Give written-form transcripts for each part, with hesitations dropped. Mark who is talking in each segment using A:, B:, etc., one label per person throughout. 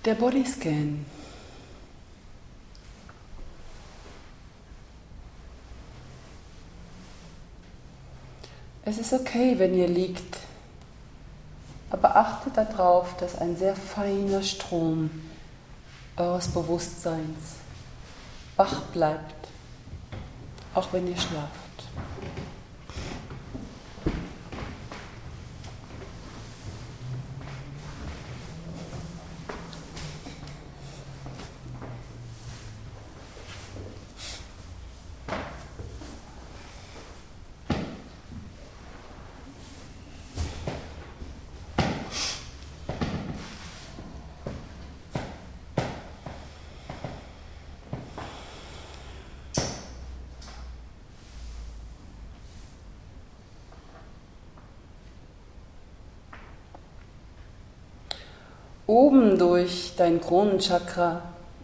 A: Der Bodyscan. Es ist okay, wenn ihr liegt, aber achtet darauf, dass ein sehr feiner Strom eures Bewusstseins wach bleibt, auch wenn ihr schlaft. Oben durch dein Kronenchakra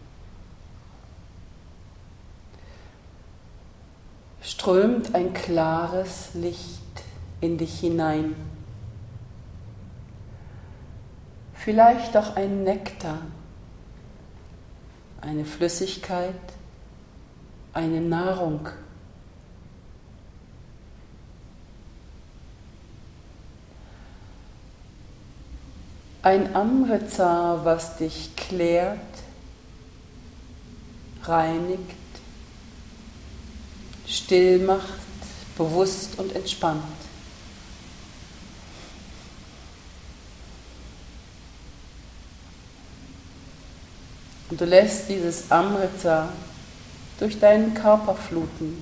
A: strömt ein klares Licht in dich hinein. Vielleicht auch ein Nektar, eine Flüssigkeit, eine Nahrung. Ein Amritsar, was dich klärt, reinigt, still macht, bewusst und entspannt. Und du lässt dieses Amritsar durch deinen Körper fluten,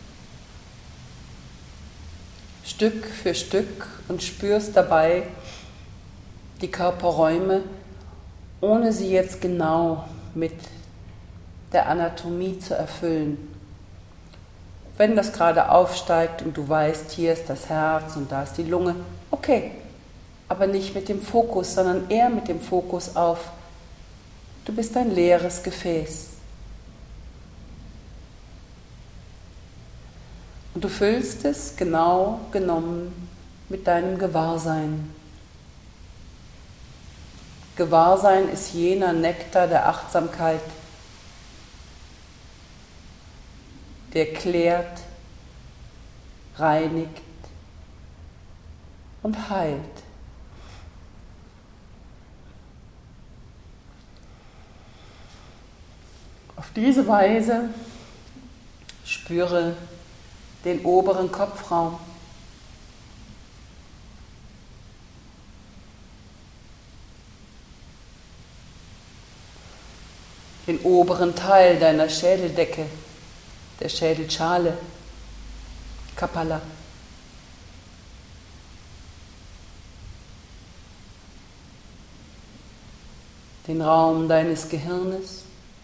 A: Stück für Stück, und spürst dabei die Körperräume, ohne sie jetzt genau mit der Anatomie zu erfüllen. Wenn das gerade aufsteigt und du weißt, hier ist das Herz und da ist die Lunge, okay, aber nicht mit dem Fokus, sondern eher mit dem Fokus auf, du bist ein leeres Gefäß. Und du füllst es genau genommen mit deinem Gewahrsein. Gewahrsein ist jener Nektar der Achtsamkeit, der klärt, reinigt und heilt. Auf diese Weise spüre den oberen Kopfraum. Den oberen Teil deiner Schädeldecke, der Schädelschale, Kapala. Den Raum deines Gehirnes.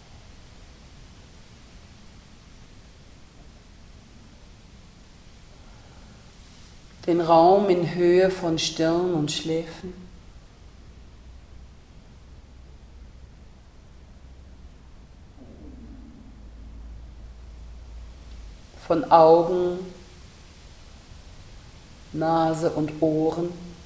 A: Den Raum in Höhe von Stirn und Schläfen. Von Augen, Nase und Ohren.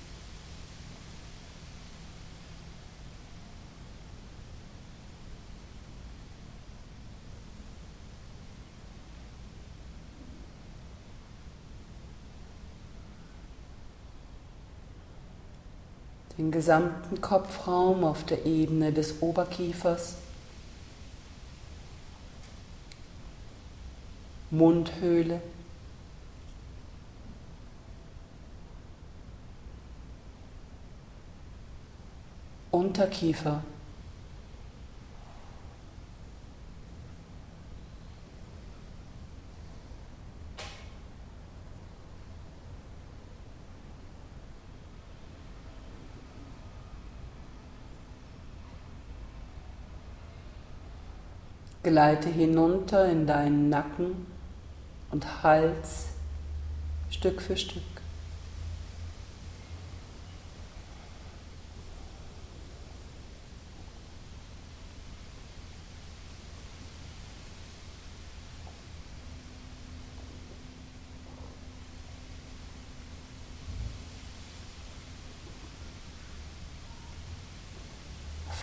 A: Den gesamten Kopfraum auf der Ebene des Oberkiefers. Mundhöhle, Unterkiefer, gleite hinunter in deinen Nacken und Hals Stück für Stück.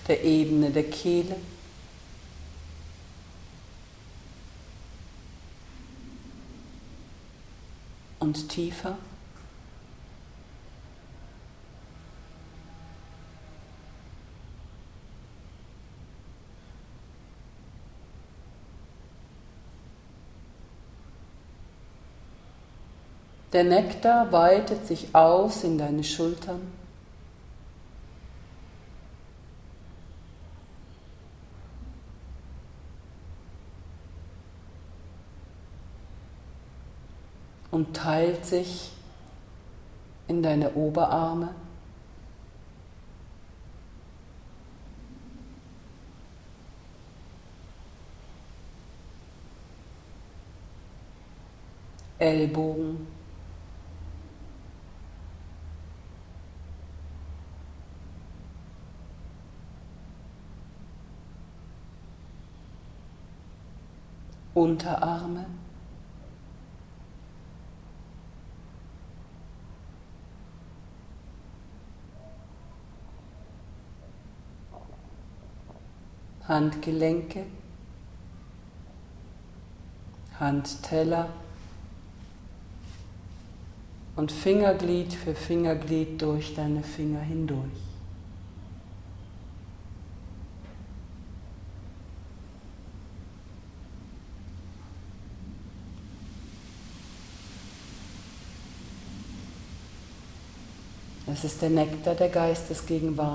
A: der Ebene der Kehle. Und tiefer. Der Nektar weitet sich aus in deine Schultern. Und teilt sich in deine Oberarme. Ellbogen. Unterarme. Handgelenke, Handteller und Fingerglied für Fingerglied durch deine Finger hindurch. Es ist der Nektar der Geistesgegenwart.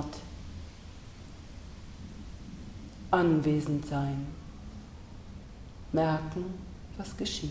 A: Anwesend sein, merken, was geschieht.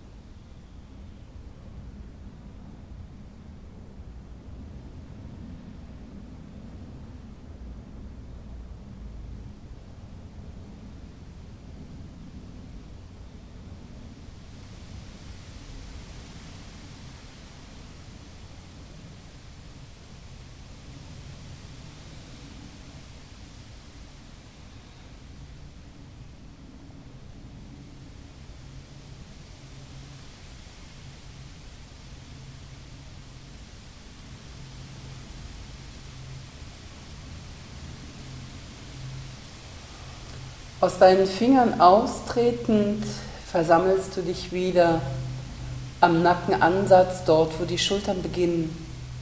A: Aus deinen Fingern austretend versammelst du dich wieder am Nackenansatz, dort wo die Schultern beginnen.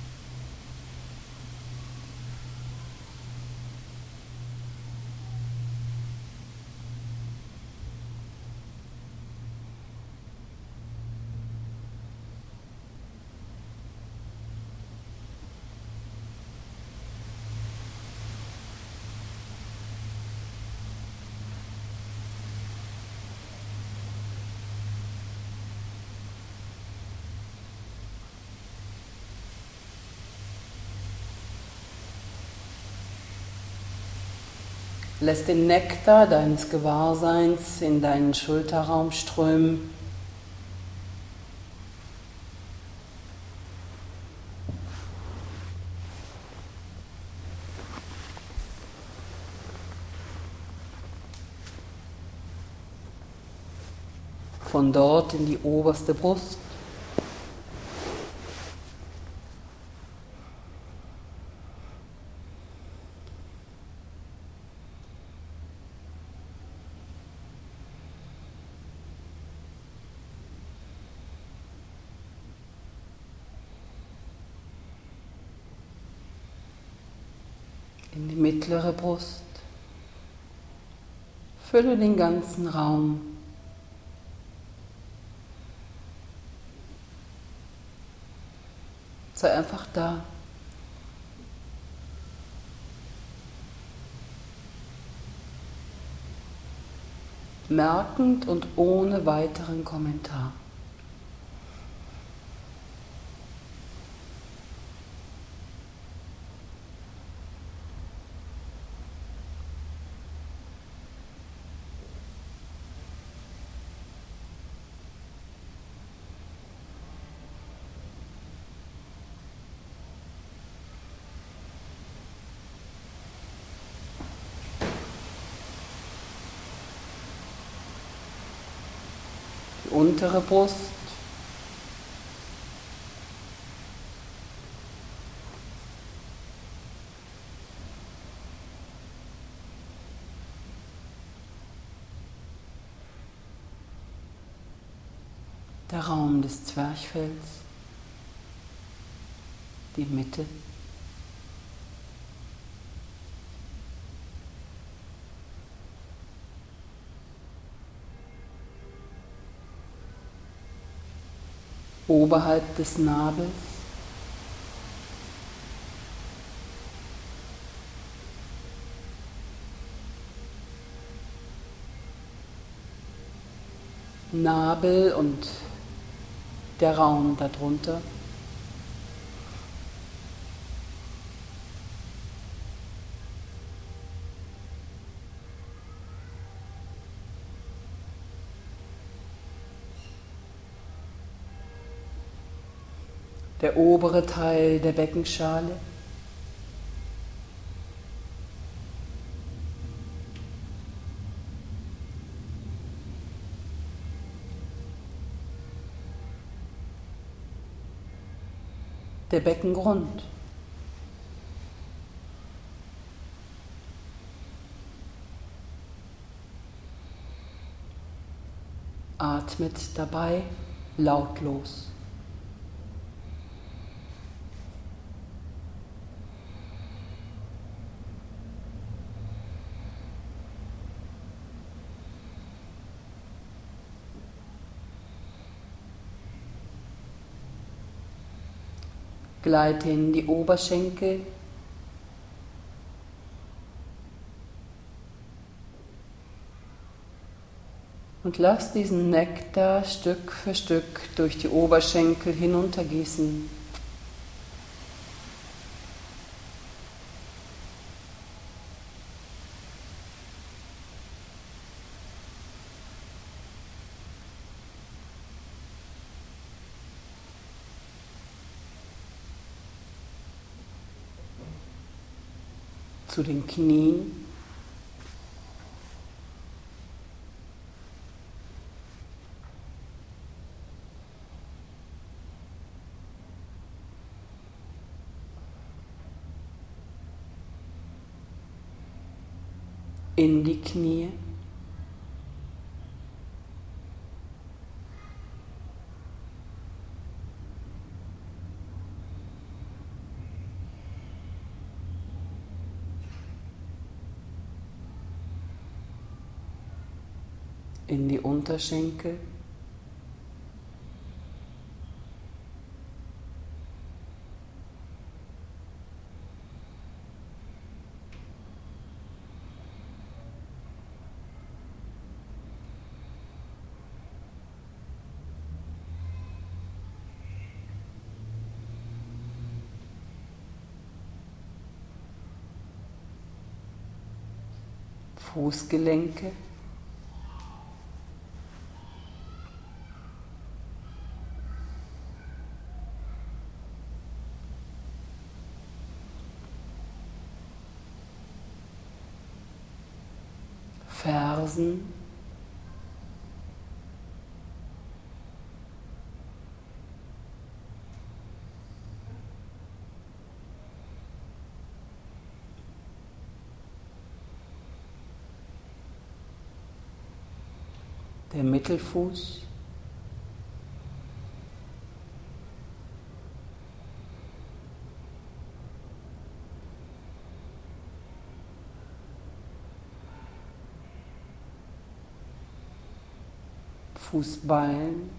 A: Lässt den Nektar deines Gewahrseins in deinen Schulterraum strömen. Von dort in die oberste Brust. In die mittlere Brust. Fülle den ganzen Raum. Sei einfach da. Merkend und ohne weiteren Kommentar. Die untere Brust. der Raum des Zwerchfells, die Mitte. Oberhalb des Nabels Nabel und der Raum darunter. Der obere Teil der Beckenschale. Der Beckengrund. Atmet dabei lautlos. Gleite in die Oberschenkel, und lass diesen Nektar Stück für Stück durch die Oberschenkel hinuntergießen. Zu den Knien. In die Knie. In die Unterschenkel. Fußgelenke. Fersen. Der Mittelfuß. Fußballen.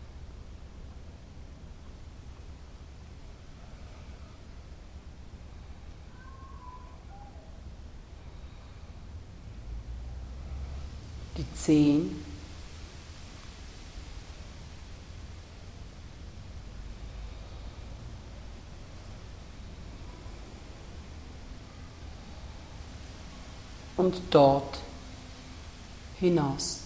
A: Die Zehen. Und dort hinaus.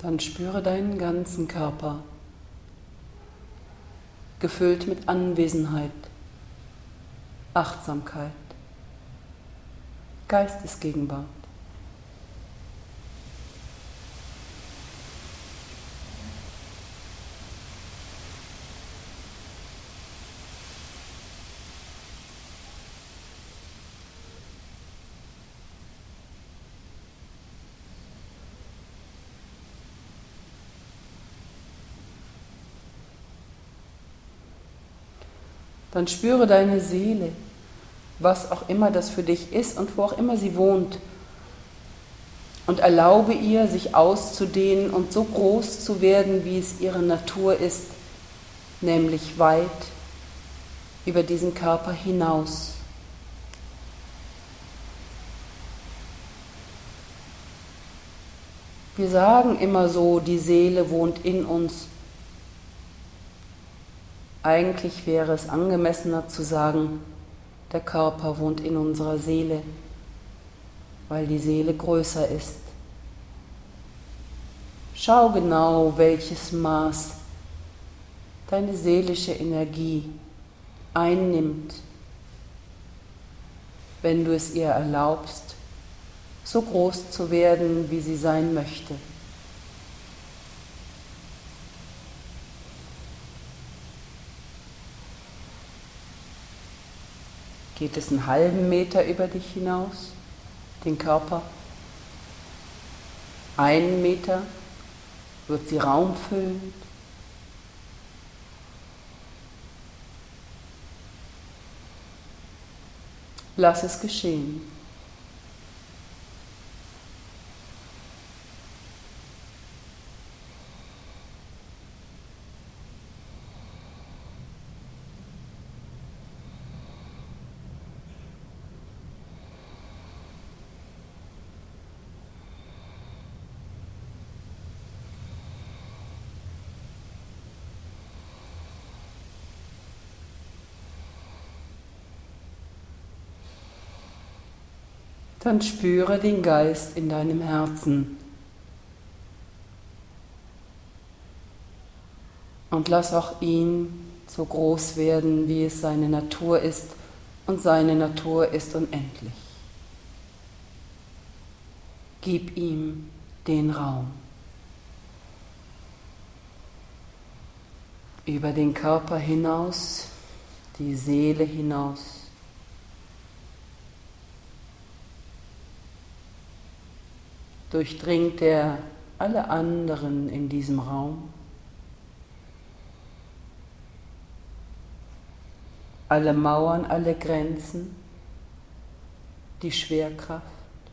A: Dann spüre deinen ganzen Körper, gefüllt mit Anwesenheit, Achtsamkeit, Geistesgegenwart. Dann spüre deine Seele, was auch immer das für dich ist und wo auch immer sie wohnt. Und erlaube ihr, sich auszudehnen und so groß zu werden, wie es ihre Natur ist, nämlich weit über diesen Körper hinaus. Wir sagen immer so, die Seele wohnt in uns. Eigentlich wäre es angemessener zu sagen, der Körper wohnt in unserer Seele, weil die Seele größer ist. Schau genau, welches Maß deine seelische Energie einnimmt, wenn du es ihr erlaubst, so groß zu werden, wie sie sein möchte. Geht es einen halben Meter über dich hinaus, den Körper? 1 Meter? Wird sie raumfüllend? Lass es geschehen. Dann spüre den Geist in deinem Herzen und lass auch ihn so groß werden, wie es seine Natur ist, und seine Natur ist unendlich. Gib ihm den Raum. Über den Körper hinaus, die Seele hinaus. Durchdringt er alle anderen in diesem Raum, alle Mauern, alle Grenzen, die Schwerkraft.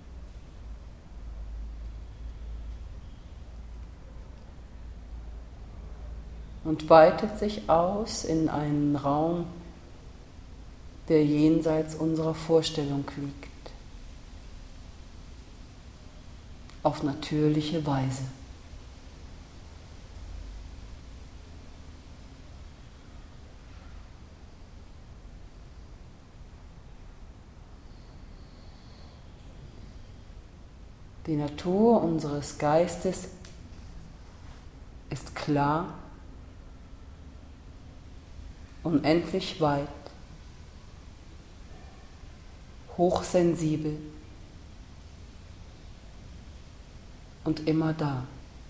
A: Und weitet sich aus in einen Raum, der jenseits unserer Vorstellung liegt. Auf natürliche Weise. Die Natur unseres Geistes ist klar, unendlich weit, hochsensibel und immer da.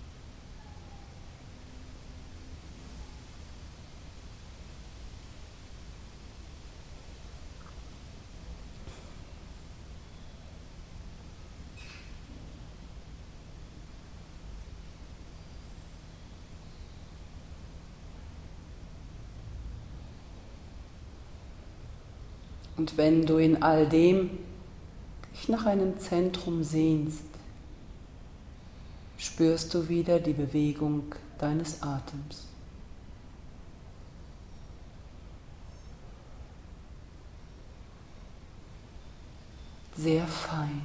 A: Und wenn du in all dem dich nach einem Zentrum sehnst, spürst du wieder die Bewegung deines Atems. Sehr fein.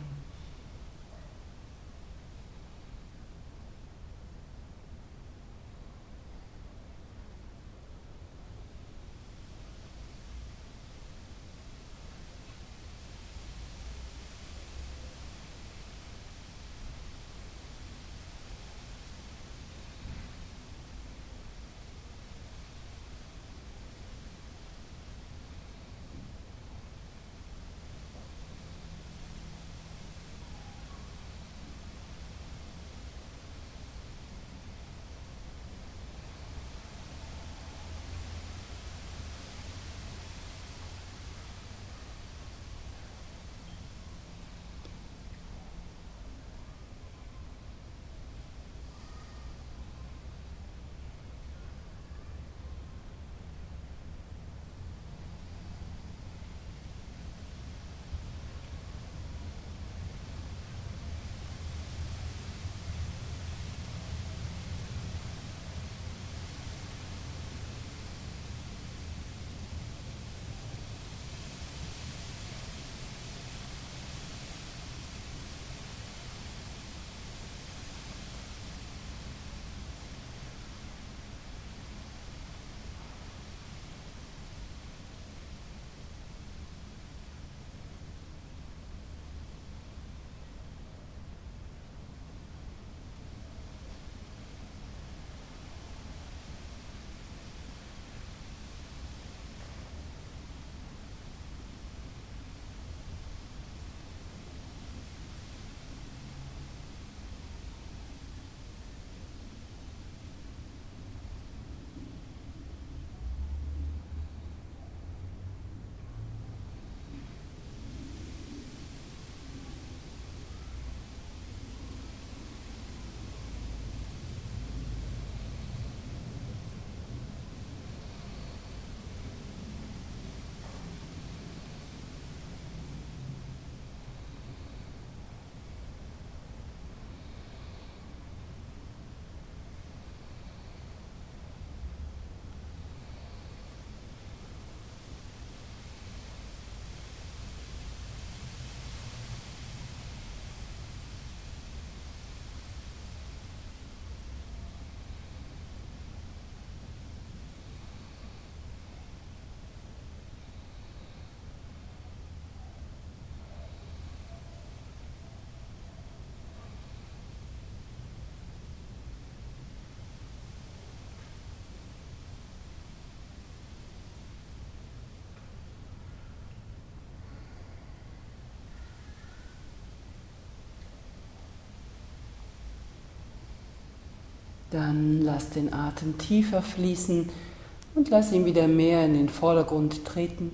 A: Dann lass den Atem tiefer fließen und lass ihn wieder mehr in den Vordergrund treten.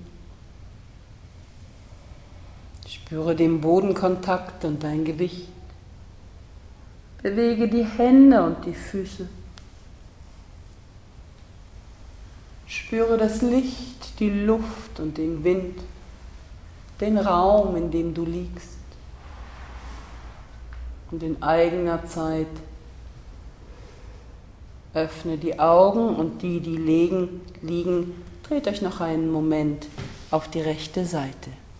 A: Spüre den Bodenkontakt und dein Gewicht. Bewege die Hände und die Füße. Spüre das Licht, die Luft und den Wind, den Raum, in dem du liegst. Und in eigener Zeit öffne die Augen und die liegen, dreht euch noch einen Moment auf die rechte Seite.